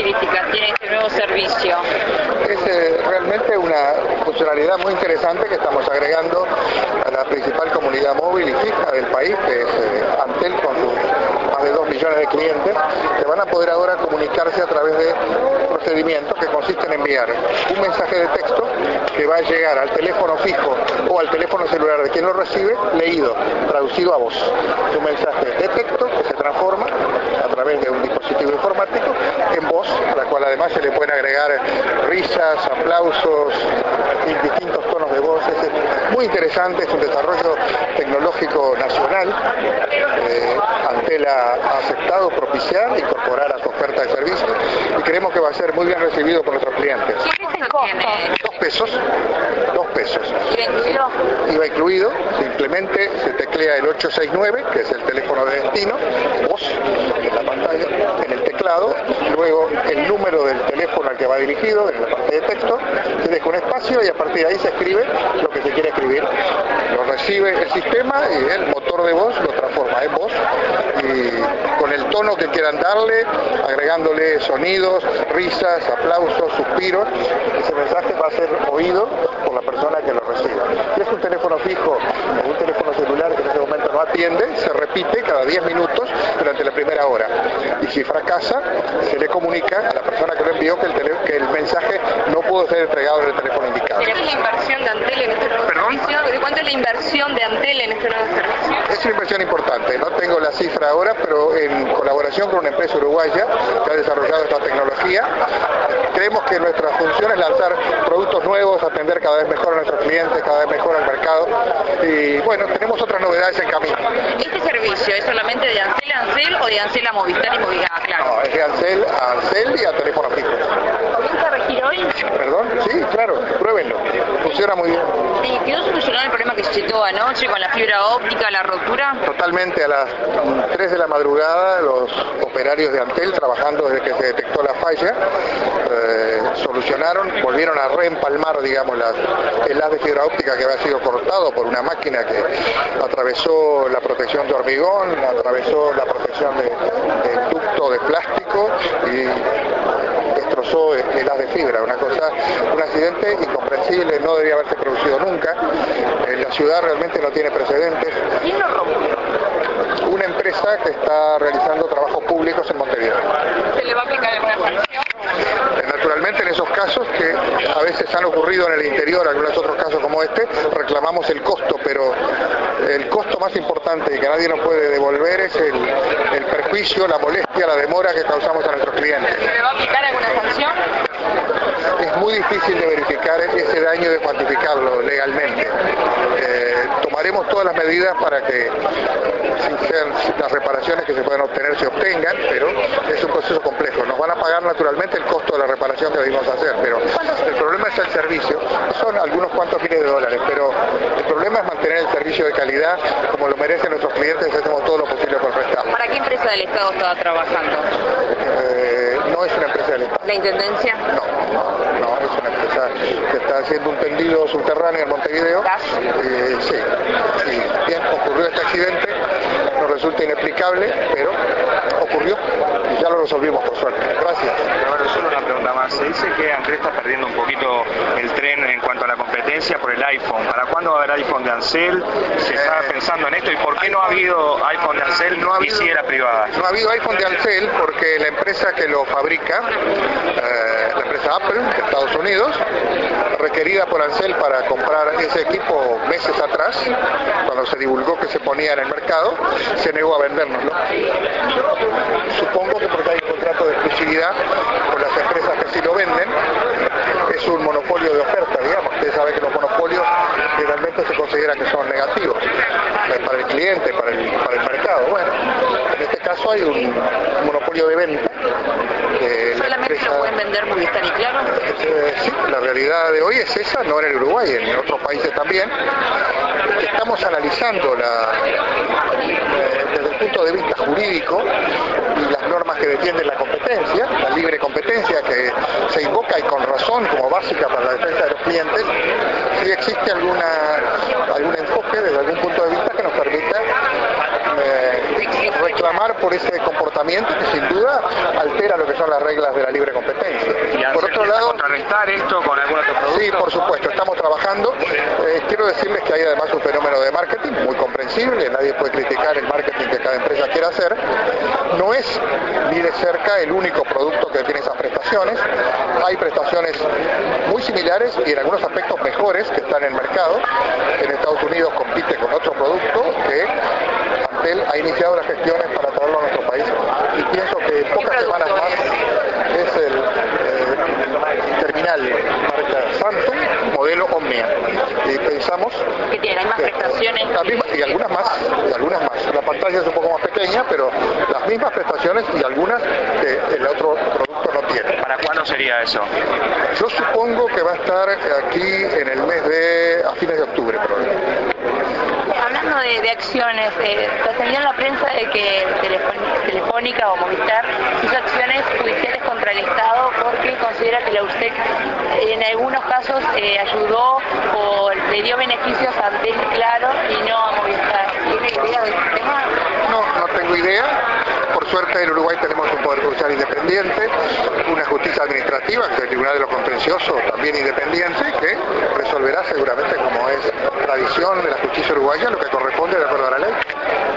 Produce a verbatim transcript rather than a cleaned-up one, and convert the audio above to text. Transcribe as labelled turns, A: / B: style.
A: características tiene este nuevo servicio?
B: Es eh, realmente una funcionalidad muy interesante que estamos agregando a la principal comunidad móvil y fija del país, que es eh, Antel, con sus más de dos millones de clientes, que van a poder ahora comunicarse a través de procedimientos que consisten en enviar un mensaje de texto que va a llegar al teléfono fijo o al teléfono celular de quien lo recibe, leído, traducido a voz. Es un mensaje de texto que se transforma a través de un dispositivo informático en voz, a la cual además se le pueden agregar risas, aplausos, en distintos tonos de voz. Es muy interesante, es un desarrollo tecnológico nacional. Eh, Antel ha aceptado propiciar e incorporar a su oferta de servicios y creemos que va a ser muy bien recibido por nuestros clientes.
A: ¿Qué costo tiene?
B: Dos pesos, dos pesos.
A: ¿Iba incluido?
B: Iba incluido, simplemente se teclea el ocho seis nueve, que es el teléfono de destino, voz en la pantalla, en el teclado, luego el número del teléfono al que va dirigido, en la parte de texto, se deja un espacio y a partir de ahí se escribe lo que se quiere escribir. Lo recibe el sistema y el motor de voz lo transforma en voz y con el tono que quieran darle, agregándole sonidos, risas, aplausos, suspiros, ese mensaje va a ser oído por la persona que lo reciba. Si es un teléfono fijo o un teléfono celular que en ese momento no atiende, se repite cada diez minutos durante la primera hora. Y si fracasa, se le comunica a la persona que lo envió que el, tele, que el mensaje no pudo ser entregado en el teléfono indicado.
A: ¿Cuánto es la inversión de Antel en este nuevo
B: ¿Perdón?
A: servicio? ¿De cuánto es la inversión de Antel en este nuevo servicio?
B: Es una inversión importante, no tengo la cifra ahora, pero en colaboración con una empresa uruguaya que ha desarrollado esta tecnología, creemos que nuestra función es lanzar productos nuevos, atender cada vez mejor a nuestros clientes, cada vez mejor al mercado y bueno, tenemos otras novedades en camino.
A: ¿Este servicio es solamente de Antel a Ancel o de Ancel a Movistar y Movistar? Ah, claro.
B: No, es de Ancel a Ancel y a teléfono fijo.
A: ¿Comienza a regir hoy?
B: ¿Perdón? Sí, claro, pruébenlo, funciona muy bien.
A: ¿Y quedó solucionado el problema que se citó anoche con la fibra óptica, la rotura?
B: Totalmente, a las tres de la madrugada los operarios de Antel, trabajando desde que se detectó la falla, eh, solucionaron, volvieron a reempalmar, digamos, las, el haz de fibra óptica que había sido cortado por una máquina que atravesó la protección de hormigón, atravesó la protección de, de ducto de plástico y destrozó el haz de fibra, una cosa, un accidente incomprensible, no debería haberse producido nunca. En la ciudad realmente no tiene precedentes.
A: ¿Quién lo rompió?
B: Una empresa que está realizando trabajos públicos en Montevideo.
A: ¿Se le va a aplicar alguna sanción?
B: Naturalmente en esos casos que a veces han ocurrido en el interior, algunos otros casos como este, reclamamos el costo, pero el costo más importante y que nadie nos puede devolver es el, el perjuicio, la molestia, la demora que causamos a nuestros clientes.
A: ¿Se le va a aplicar alguna sanción?
B: Es muy difícil de verificar ese daño y de cuantificarlo legalmente. Eh, tomaremos todas las medidas para que si sean las reparaciones que se pueden obtener se obtengan, pero es un proceso complejo. Nos van a pagar naturalmente el costo de la reparación que debimos hacer, pero el problema es el servicio. Son algunos cuantos miles de dólares, pero el problema es mantener el servicio de calidad como lo merecen nuestros clientes y hacemos todo lo posible por prestarlo.
A: ¿Para qué empresa del Estado estaba trabajando?
B: Eh, no es una empresa del Estado.
A: ¿La Intendencia?
B: No, no, es una empresa que está haciendo un tendido subterráneo en Montevideo. Eh, sí, sí, bien, ocurrió este accidente, nos resulta inexplicable, pero ocurrió y ya lo resolvimos por suerte. Gracias.
C: Bueno, solo una pregunta más. Se dice que Antel está perdiendo un poquito el tren en cuanto a la competencia por el iPhone. ¿Para cuándo va a haber iPhone de Ancel? ¿Se está pensando en esto? ¿Y por qué no ha habido iPhone de Ancel
B: no ha habido,
C: y si era privada?
B: No ha habido iPhone de Ancel porque la empresa que lo fabrica, eh, la empresa Apple de Estados Unidos, requerida por Ancel para comprar ese equipo meses atrás, cuando se divulgó que se ponía en el mercado, se negó a vendérnoslo. Supongo que porque hay un contrato de exclusividad con las empresas que sí lo venden, es un monopolio de oferta, digamos. Usted sabe que los monopolios generalmente se considera que son negativos eh, para el cliente, para el, para el mercado. Bueno, en este caso hay un, un monopolio de venta. Eh,
A: ¿Solamente
B: empresa,
A: lo pueden vender Movistar y Claro?
B: Eh, sí, la realidad de hoy es esa, no en el Uruguay, en otros países también. Estamos analizando la, eh, desde el punto de vista jurídico y las normas que defienden la competencia, la libre competencia que se invoca y con razón como básica para la defensa de los clientes, si existe alguna algún enfoque desde algún punto de vista que nos permita eh, reclamar por ese comportamiento que sin duda altera lo que son son las reglas de la libre competencia.
C: ¿Y
B: por otro lado,
C: contrarrestar esto con algún otro producto?
B: Sí, por supuesto, estamos trabajando. Eh, quiero decirles que hay además un fenómeno de marketing muy comprensible, nadie puede criticar el marketing que cada empresa quiera hacer. No es ni de cerca el único producto que tiene esas prestaciones. Hay prestaciones muy similares y en algunos aspectos mejores que están en el mercado. En Estados Unidos compite con otro producto que Antel ha iniciado las gestiones para traerlo a nuestro país y pienso que en pocas semanas más es el eh, terminal marca Samsung modelo Omnia y pensamos
A: que tiene las mismas prestaciones
B: la misma, y algunas más y algunas más la pantalla es un poco más pequeña pero las mismas prestaciones y algunas que el otro producto no tiene.
C: ¿Para cuándo sería eso?
B: Yo supongo que va a estar aquí en el mes de a fines de octubre probablemente.
A: Hablando de, de acciones, eh, trascendió en la prensa de que Telefónica, Telefónica o Movistar hizo acciones judiciales contra el Estado porque considera que la U S E C en algunos casos eh, ayudó o le dio beneficios a Antel Claro y no a Movistar. ¿Tiene idea del tema?
B: No, no tengo idea. Por suerte en Uruguay tenemos un poder judicial independiente, una justicia administrativa, que es el Tribunal de lo Contencioso, también independiente, que resolverá seguramente, como es tradición de la justicia uruguaya, lo que corresponde de acuerdo a la ley.